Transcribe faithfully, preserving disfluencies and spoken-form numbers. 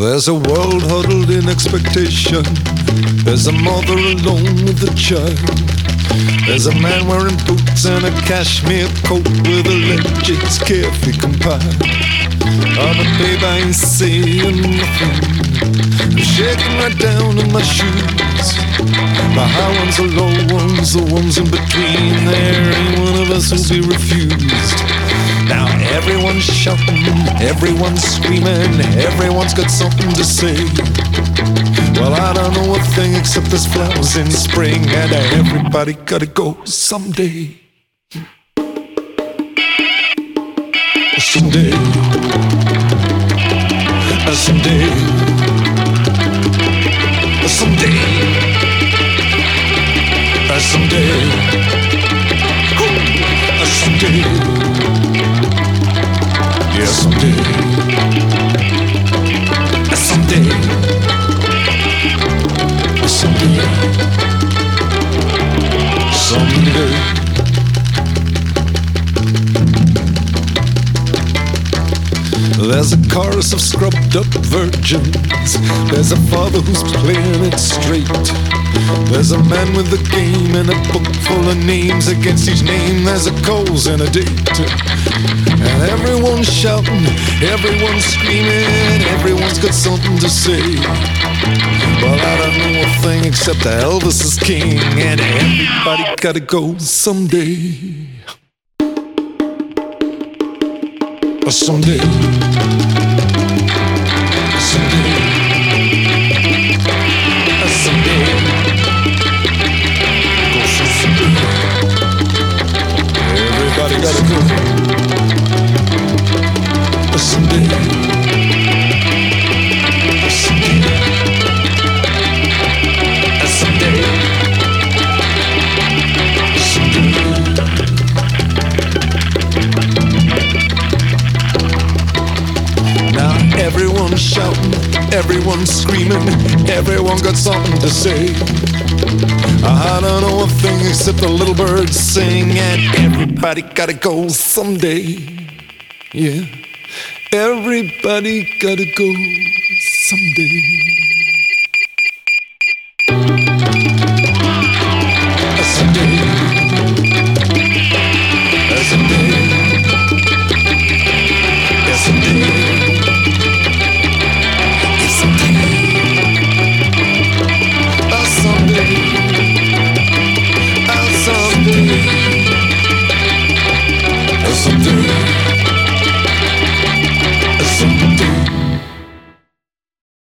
There's a world huddled in expectation. There's a mother alone with a child. There's a man wearing boots and a cashmere coat with a legends carefully compiled. Oh, but babe, I ain't saying nothing. I'm shaking right down in my shoes. The high ones, the low ones, the ones in between. There ain't one of us who'll be refused. Now everyone's shouting, everyone's screaming, everyone's got something to say. Well, I don't know a thing except there's flowers in spring, and everybody gotta go someday. Someday. Someday. Someday. Someday. Someday. Yeah, someday. Someday. Someday. Someday. There's a chorus of scrubbed up virgins. There's a father who's playing it straight. There's a man with a game and a book full of names. Against each name there's a cause and a date. And everyone's shouting, everyone's screaming, everyone's got something to say. Well, I don't know a thing except that Elvis is king, and everybody gotta go someday. Someday. Someday. Someday. Go someday. Everybody gotta go. Someday. Someday. Someday. Someday. Now everyone's shouting, everyone's screaming, everyone got something to say. I don't know a thing except the little birds sing, and everybody gotta go someday. Yeah, everybody gotta go someday.